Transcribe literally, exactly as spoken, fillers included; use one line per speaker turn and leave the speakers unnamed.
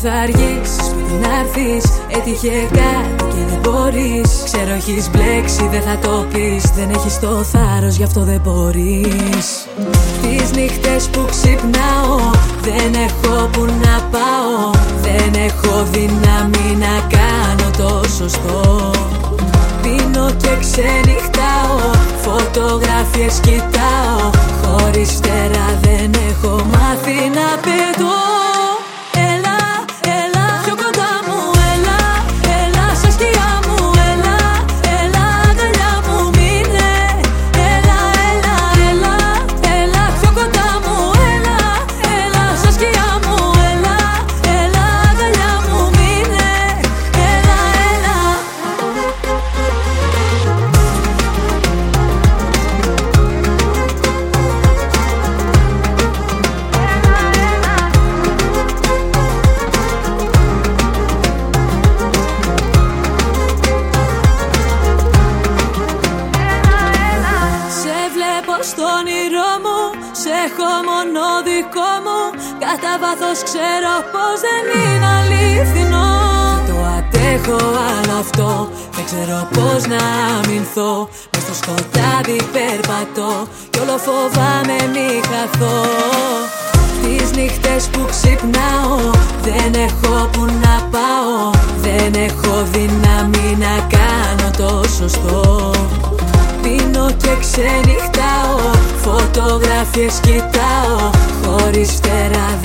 θα αργήσεις, πρέπει να έρθεις. Έτυχε κάτι και δεν μπορείς. Ξέρω έχεις μπλέξει, δεν θα το πεις. Δεν έχεις το θάρρος, γι' αυτό δεν μπορείς. Τις νύχτες που ξυπνάω, δεν έχω που να πάω. Δεν έχω δύναμη να κάνω το σωστό. Πίνω και ξενυχτάω, φωτογραφίες κοιτάω. Χωρίς φτερά δεν έχω μάθει να πετώ. Έλα, έλα, πιο κοντά μου, έλα, έλα, στα σκιά μου, έλα, έλα, αγκαλιά μου μείνε. Έλα, έλα, έλα, έλα, πιο κοντά μου, έλα, έλα, στα σκιά μου, έλα, έλα, αγκαλιά μου μείνε. Έλα, έλα. Στον όνειρό μου, σε έχω μόνο δικό μου. Κατά βάθος ξέρω πως δεν είναι αληθινό. Δεν το αντέχω άλλο αυτό, δεν ξέρω πως να αμυνθώ. Μες στο σκοτάδι περπατώ κι όλο φοβάμαι μη χαθώ. Τις νύχτες που ξυπνάω, δεν έχω που να πάω. Δεν έχω δύναμη να κάνω το σωστό. Πίνω και ξενυχτάω, φωτογραφίες κοιτάω. Χωρίς φτερά